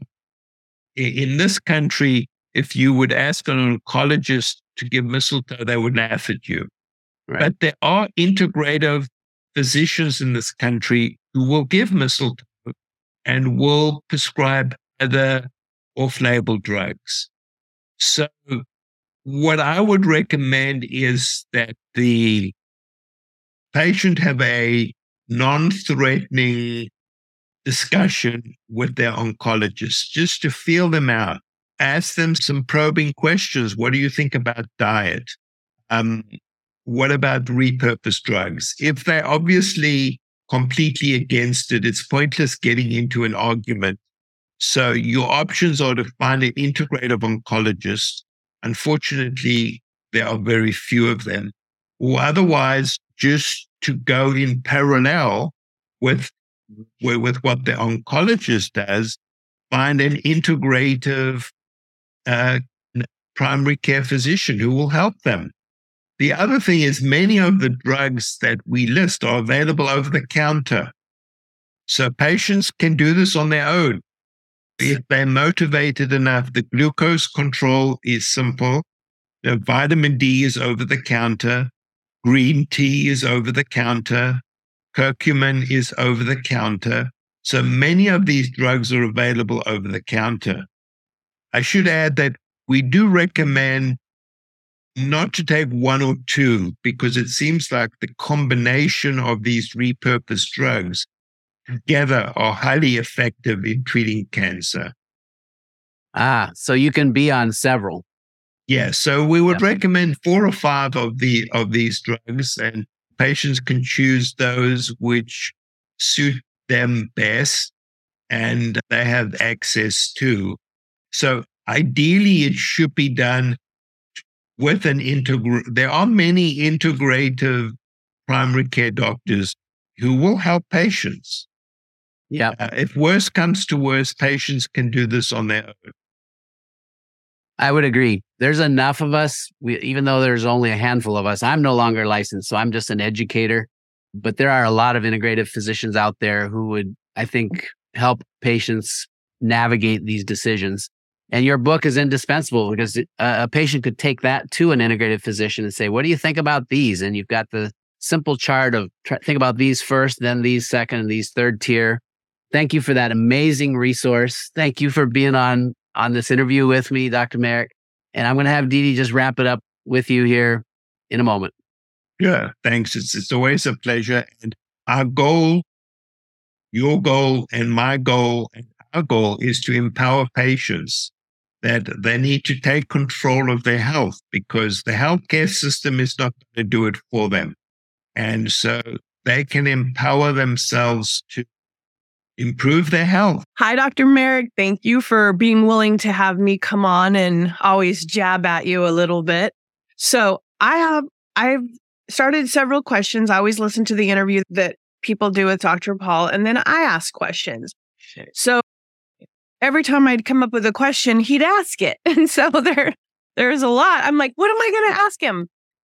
In this country, if you would ask an oncologist to give mistletoe, they would laugh at you. Right. But there are integrative physicians in this country who will give mistletoe and will prescribe other off-label drugs. So what I would recommend is that the patient have a non-threatening discussion with their oncologist just to feel them out. Ask them some probing questions. What do you think about diet? Um, what about repurposed drugs? If they're obviously completely against it, it's pointless getting into an argument. So your options are to find an integrative oncologist. Unfortunately, there are very few of them. Or otherwise, just to go in parallel with, with what the oncologist does, find an integrative uh, primary care physician who will help them. The other thing is many of the drugs that we list are available over the counter. So patients can do this on their own. If they're motivated enough, the glucose control is simple. The vitamin D is over the counter. Green tea is over the counter. Curcumin is over the counter. So many of these drugs are available over the counter. I should add that we do recommend not to take one or two, because it seems like the combination of these repurposed drugs together are highly effective in treating cancer. Ah, so you can be on several. Yeah, so we would yeah. recommend four or five of the of these drugs, and patients can choose those which suit them best and they have access to. So ideally, it should be done with an integral. There are many integrative primary care doctors who will help patients. Yeah. Uh, if worse comes to worse, patients can do this on their own. I would agree. There's enough of us, we, even though there's only a handful of us. I'm no longer licensed, so I'm just an educator. But there are a lot of integrative physicians out there who would, I think, help patients navigate these decisions. And your book is indispensable because it, uh, a patient could take that to an integrative physician and say, what do you think about these? And you've got the simple chart of try, think about these first, then these second, and these third tier. Thank you for that amazing resource. Thank you for being on, on this interview with me, Doctor Merrick. And I'm going to have Didi just wrap it up with you here in a moment. Yeah, thanks. It's, it's always a pleasure. And our goal, your goal and my goal and our goal is to empower patients that they need to take control of their health, because the healthcare system is not going to do it for them. And so they can empower themselves to improve their health. Hi, Doctor Merrick. Thank you for being willing to have me come on and always jab at you a little bit. So I have, I've started several questions. I always listen to the interview that people do with Doctor Paul, and then I ask questions. So every time I'd come up with a question, he'd ask it. And so there, there's a lot. I'm like, what am I going to ask him?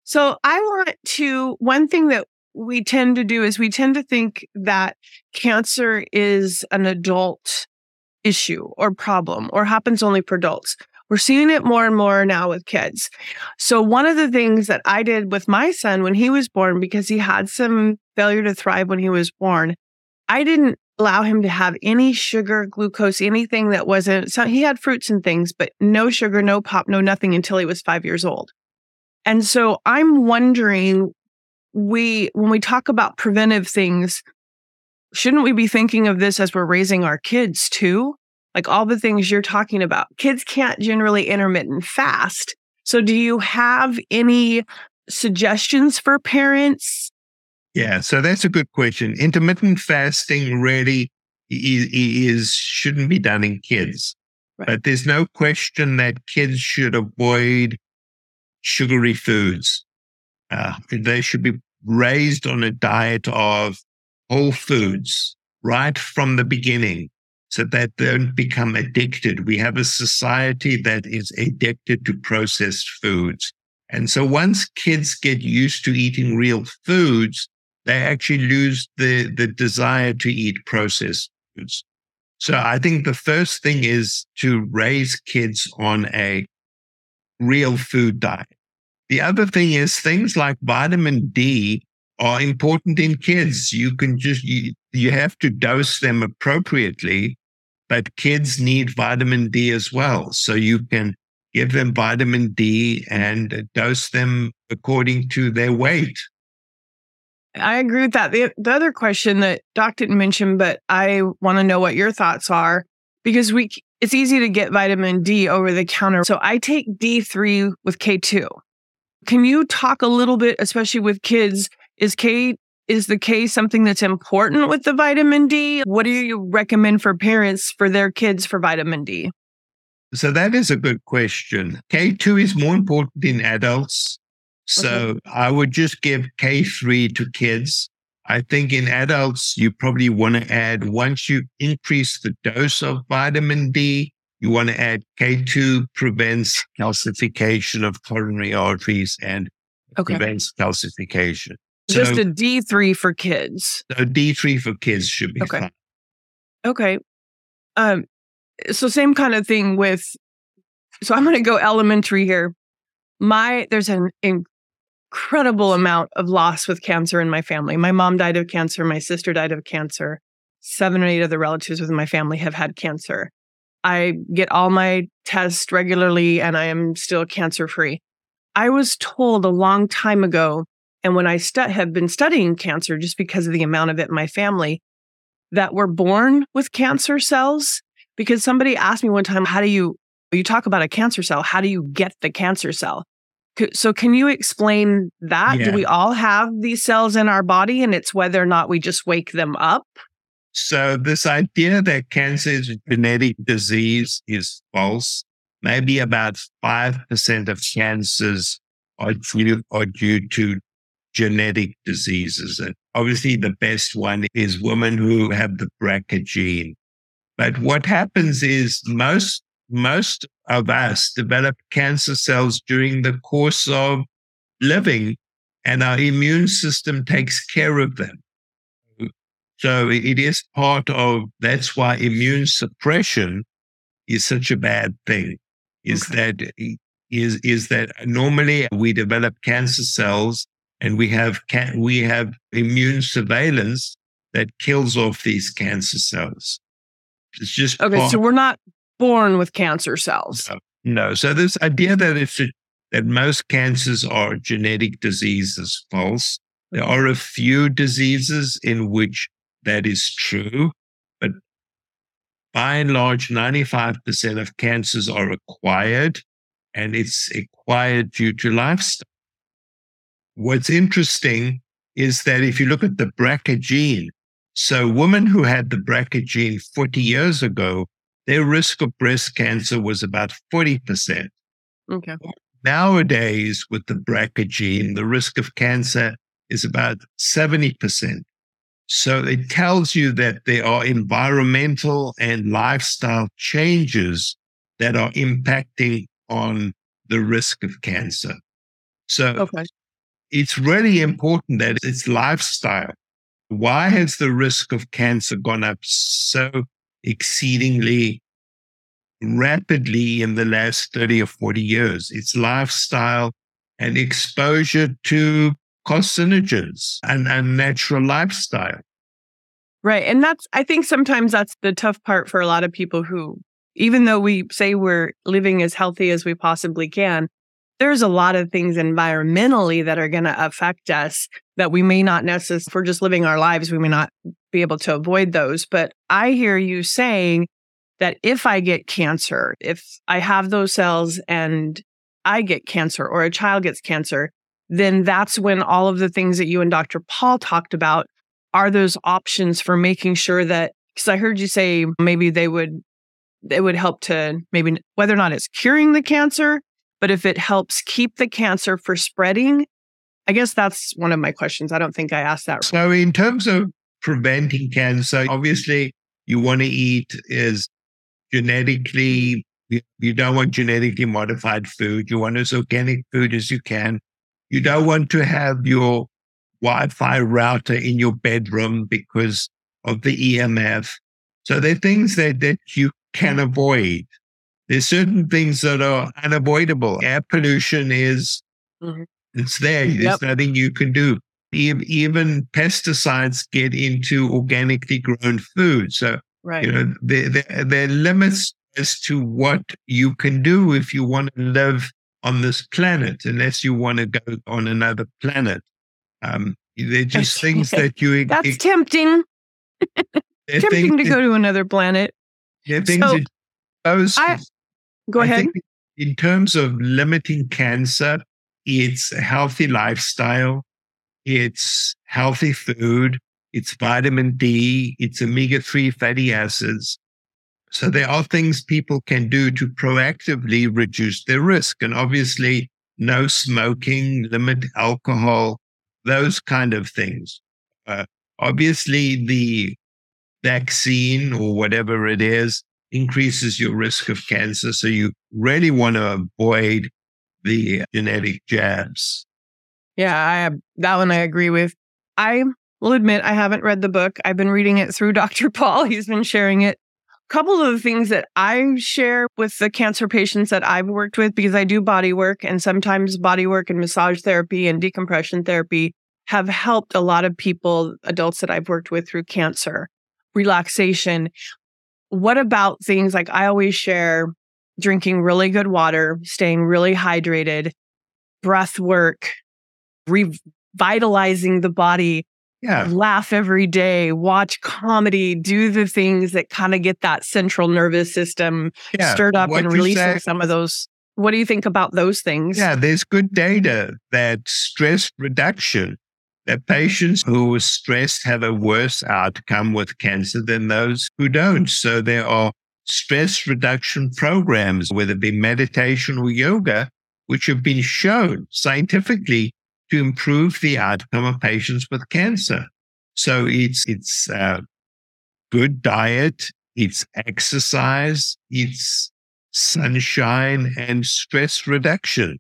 So I want to, one thing that we tend to do is we tend to think that cancer is an adult issue or problem or happens only for adults. We're seeing it more and more now with kids. So one of the things that I did with my son when he was born, because he had some failure to thrive when he was born, I didn't allow him to have any sugar, glucose, anything that wasn't, so he had fruits and things, but no sugar, no pop, no nothing until he was five years old. And so I'm wondering, we, when we talk about preventive things, shouldn't we be thinking of this as we're raising our kids too? Like all the things you're talking about. Kids can't generally intermittent fast. So do you have any suggestions for parents? Yeah, so that's a good question. Intermittent fasting really is, is shouldn't be done in kids. Right. But there's no question that kids should avoid sugary foods. Uh, they should be raised on a diet of whole foods right from the beginning, so that they don't become addicted. We have a society that is addicted to processed foods. And so once kids get used to eating real foods, they actually lose the, the desire to eat processed foods. So I think the first thing is to raise kids on a real food diet. The other thing is things like vitamin D are important in kids. You can just, you, you have to dose them appropriately, but kids need vitamin D as well. So you can give them vitamin D and dose them according to their weight. I agree with that. The, the other question that Doc didn't mention, but I want to know what your thoughts are, because we it's easy to get vitamin D over the counter. So I take D three with K two. Can you talk a little bit, especially with kids, is K is the K something that's important with the vitamin D? What do you recommend for parents for their kids for vitamin D? So that is a good question. K two is more important in adults. So okay. I would just give K three to kids. I think in adults, you probably want to add, once you increase the dose of vitamin D, you want to add K two, prevents calcification of coronary arteries and okay. prevents calcification. Just so, a D three for kids. So D three for kids should be okay. fine. Okay. Um, so same kind of thing with, so I'm going to go elementary here. My, there's an incredible amount of loss with cancer in my family. My mom died of cancer. My sister died of cancer. Seven or eight of the relatives within my family have had cancer. I get all my tests regularly and I am still cancer free. I was told a long time ago, and when I stu- have been studying cancer, just because of the amount of it in my family, that we're born with cancer cells. Because somebody asked me one time, how do you, you talk about a cancer cell, how do you get the cancer cell? So can you explain that? Yeah. Do we all have these cells in our body and it's whether or not we just wake them up? So this idea that cancer is a genetic disease is false. Maybe about five percent of cancers are due, are due to genetic diseases. And obviously the best one is women who have the B R C A gene. But what happens is most, most of us develop cancer cells during the course of living, and our immune system takes care of them. So it is part of, that's why immune suppression is such a bad thing, is okay. that, is, is that normally we develop cancer cells and we have, can, we have immune surveillance that kills off these cancer cells. It's just okay. part, so we're not born with cancer cells. No. no. So this idea that it's a, that most cancers are genetic diseases is false. There are a few diseases in which that is true, but by and large, ninety-five percent of cancers are acquired, and it's acquired due to lifestyle. What's interesting is that if you look at the B R C A gene, so women who had the B R C A gene forty years ago, their risk of breast cancer was about forty percent. Okay. Nowadays, with the B R C A gene, the risk of cancer is about seventy percent. So it tells you that there are environmental and lifestyle changes that are impacting on the risk of cancer. So, okay. it's really important that it's lifestyle. Why has the risk of cancer gone up so exceedingly rapidly in the last thirty or forty years? It's lifestyle and exposure to carcinogens and, and natural lifestyle. Right. And that's, I think sometimes that's the tough part for a lot of people who, even though we say we're living as healthy as we possibly can, there's a lot of things environmentally that are going to affect us that we may not necessarily, if we're just living our lives, we may not be able to avoid those. But I hear you saying that if I get cancer, if I have those cells and I get cancer or a child gets cancer, then that's when all of the things that you and Doctor Paul talked about are those options for making sure that, because I heard you say maybe they would, it would help to maybe whether or not it's curing the cancer, but if it helps keep the cancer from spreading, I guess that's one of my questions. I don't think I asked that. So in terms of preventing cancer, obviously you want to eat is genetically, you don't want genetically modified food. You want as organic food as you can. You don't want to have your Wi-Fi router in your bedroom because of the E M F. So there are things that, that you can avoid. There's certain things that are unavoidable. Air pollution is, mm-hmm. it's there. There's yep. nothing you can do. Even pesticides get into organically grown food. So, right. you know, there, there, there are limits as to what you can do if you want to live on this planet, unless you want to go on another planet. Um, they're just things that you... That's it, tempting. Tempting to go to another planet. Yeah, things so, that those, I, go I ahead. In terms of limiting cancer, it's a healthy lifestyle, it's healthy food, it's vitamin D, it's omega three fatty acids. So there are things people can do to proactively reduce their risk. And obviously, no smoking, limit alcohol, those kind of things. Uh, obviously, the vaccine or whatever it is increases your risk of cancer. So you really want to avoid the genetic jabs. Yeah, I have, that one I agree with. I will admit I haven't read the book. I've been reading it through Doctor Paul. He's been sharing it. A couple of the things that I share with the cancer patients that I've worked with, because I do body work, and sometimes body work and massage therapy and decompression therapy have helped a lot of people, adults that I've worked with through cancer. Relaxation. What about things like I always share drinking really good water, staying really hydrated, breath work, revitalizing the body, yeah. laugh every day, watch comedy, do the things that kind of get that central nervous system yeah. stirred up what and releasing some of those. What do you think about those things? Yeah, there's good data that stress reduction, that patients who are stressed have a worse outcome with cancer than those who don't. So there are stress reduction programs, whether it be meditation or yoga, which have been shown scientifically to improve the outcome of patients with cancer. So it's it's uh, good diet, it's exercise, it's sunshine and stress reduction.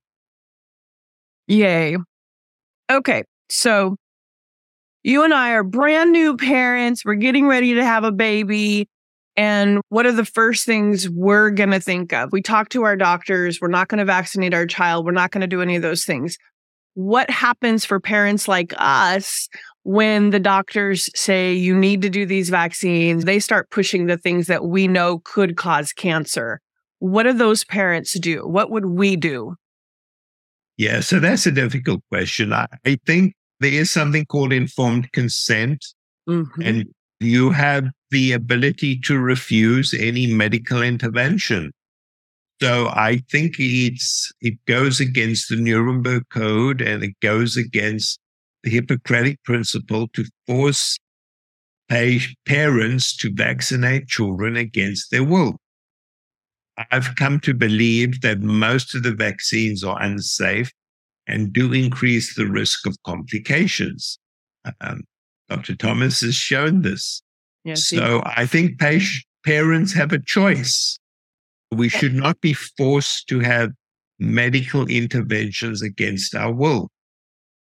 Yay. Okay. So you and I are brand new parents. We're getting ready to have a baby. And what are the first things we're going to think of? We talk to our doctors. We're not going to vaccinate our child. We're not going to do any of those things. What happens for parents like us when the doctors say you need to do these vaccines? They start pushing the things that we know could cause cancer. What do those parents do? What would we do? Yeah, so that's a difficult question. I, I think there is something called informed consent, mm-hmm. and you have the ability to refuse any medical intervention. So I think it's it goes against the Nuremberg Code, and it goes against the Hippocratic principle to force pay, parents to vaccinate children against their will. I've come to believe that most of the vaccines are unsafe and do increase the risk of complications. Um, Doctor Thomas has shown this. Yes, so he- I think pa- parents have a choice. We should not be forced to have medical interventions against our will.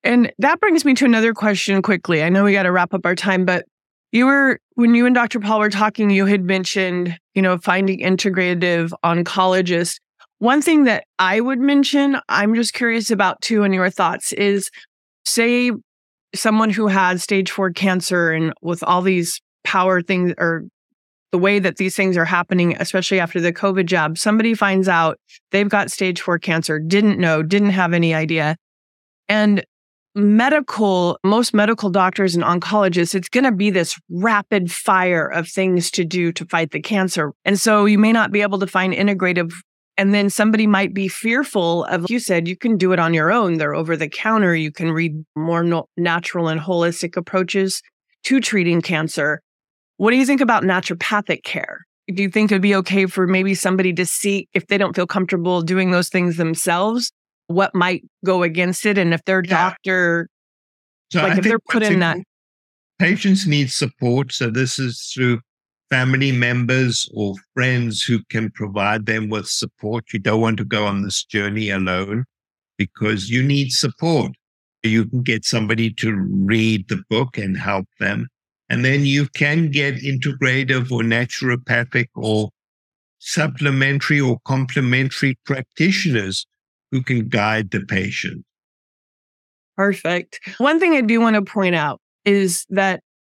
And that brings me to another question quickly. I know we got to wrap up our time, but you were, when you and Doctor Paul were talking, you had mentioned, you know, finding integrative oncologists. One thing that I would mention, I'm just curious about too, and your thoughts is, say someone who has stage four cancer and with all these power things or the way that these things are happening, especially after the COVID jab, somebody finds out they've got stage four cancer, didn't know, didn't have any idea. And medical, most medical doctors and oncologists, it's going to be this rapid fire of things to do to fight the cancer. And so you may not be able to find integrative. And then somebody might be fearful of, like you said, you can do it on your own. They're over the counter. You can read more no- natural and holistic approaches to treating cancer. What do you think about naturopathic care? Do you think it'd be okay for maybe somebody to see if they don't feel comfortable doing those things themselves, what might go against it? And if their Yeah. doctor, So like I if they're think put in that. patients need support. So this is through family members or friends who can provide them with support. You don't want to go on this journey alone because you need support. You can get somebody to read the book and help them. And then you can get integrative or naturopathic or supplementary or complementary practitioners who can guide the patient. Perfect. One thing I do want to point out is that,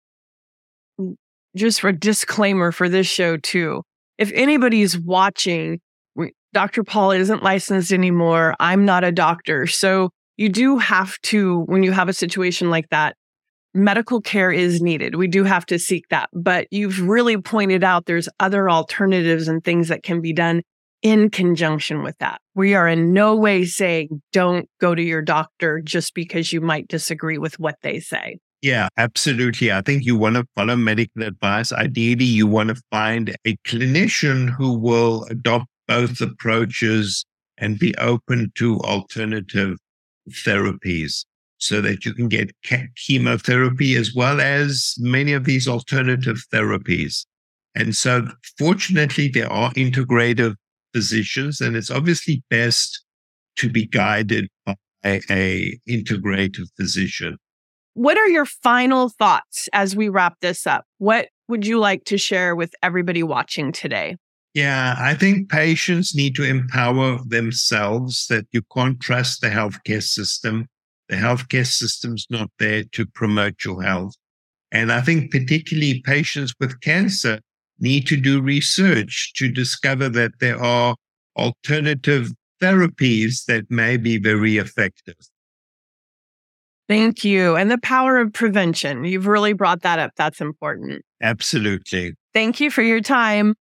just for a disclaimer for this show too, if anybody's watching, Doctor Paul isn't licensed anymore. I'm not a doctor. So you do have to, when you have a situation like that, medical care is needed. We do have to seek that. But you've really pointed out there's other alternatives and things that can be done in conjunction with that. We are in no way saying don't go to your doctor just because you might disagree with what they say. Yeah, absolutely. I think you want to follow medical advice. Ideally, you want to find a clinician who will adopt both approaches and be open to alternative therapies so that you can get chemotherapy as well as many of these alternative therapies. And so fortunately, there are integrative physicians, and it's obviously best to be guided by a integrative physician. What are your final thoughts as we wrap this up? What would you like to share with everybody watching today? Yeah, I think patients need to empower themselves, that you can't trust the healthcare system. The healthcare system's not there to promote your health. And I think particularly patients with cancer need to do research to discover that there are alternative therapies that may be very effective. Thank you. And the power of prevention. You've really brought that up. That's important. Absolutely. Thank you for your time.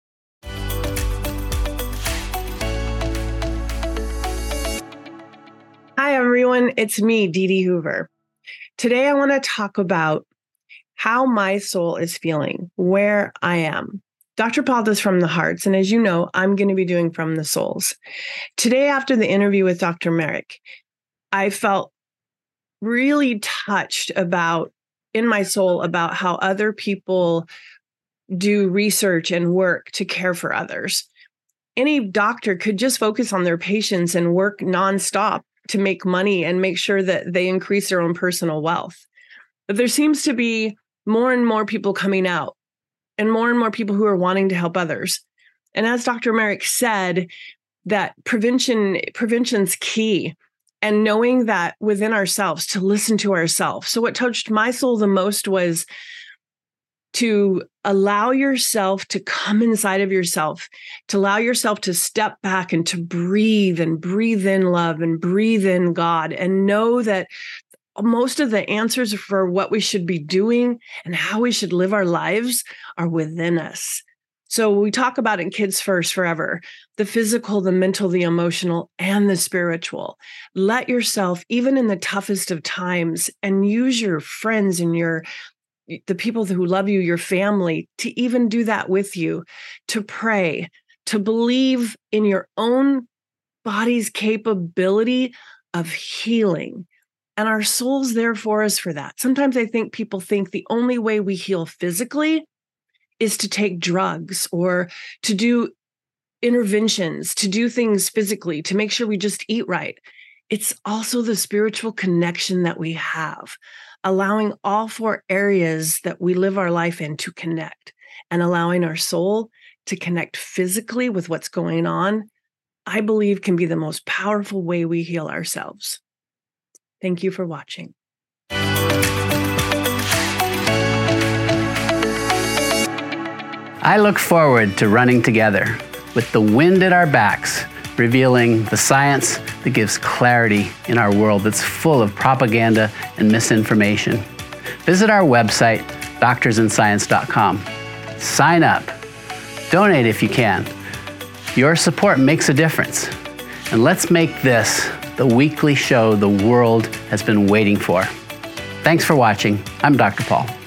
Hi, everyone. It's me, Dee Dee Hoover. Today, I want to talk about how my soul is feeling, where I am. Doctor Paul does From the Hearts, and as you know, I'm going to be doing From the Souls. Today, after the interview with Doctor Merrick, I felt really touched about, in my soul, about how other people do research and work to care for others. Any doctor could just focus on their patients and work nonstop to make money and make sure that they increase their own personal wealth. But there seems to be more and more people coming out and more and more people who are wanting to help others. And as Doctor Merrick said, that prevention, prevention's key. And knowing that within ourselves, to listen to ourselves. So what touched my soul the most was to allow yourself to come inside of yourself, to allow yourself to step back and to breathe and breathe in love and breathe in God, and know that most of the answers for what we should be doing and how we should live our lives are within us. So we talk about in Kids First Forever, the physical, the mental, the emotional, and the spiritual. Let yourself, even in the toughest of times, and use your friends and your the people who love you, your family, to even do that with you, to pray, to believe in your own body's capability of healing. And our soul's there for us for that. Sometimes I think people think the only way we heal physically is to take drugs or to do interventions, to do things physically, to make sure we just eat right. it's also the spiritual connection that we have, allowing all four areas that we live our life in to connect and allowing our soul to connect physically with what's going on, I believe can be the most powerful way we heal ourselves. Thank you for watching. I look forward to running together with the wind at our backs, revealing the science that gives clarity in our world that's full of propaganda and misinformation. Visit our website, doctors in science dot com. Sign up. Donate if you can. Your support makes a difference. And let's make this the weekly show the world has been waiting for. Thanks for watching. I'm Doctor Paul.